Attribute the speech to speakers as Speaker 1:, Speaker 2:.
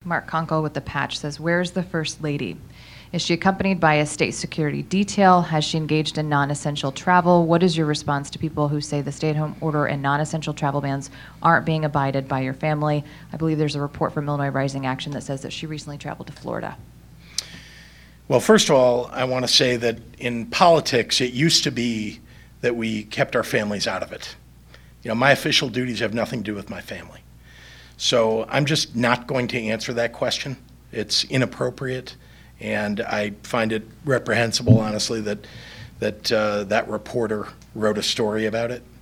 Speaker 1: Mark Conkle with The Patch says, where's the First Lady? Is she accompanied by a state security detail? Has she engaged in non-essential travel? What is your response to people who say the stay-at-home order and non-essential travel bans aren't being abided by your family? I believe there's a report from Illinois Rising Action that says that she recently traveled to Florida.
Speaker 2: Well, first of all, I want to say that in politics, it used to be that we kept our families out of it. My official duties have nothing to do with my family. So I'm just not going to answer that question. It's inappropriate. And I find it reprehensible, honestly, that reporter wrote a story about it.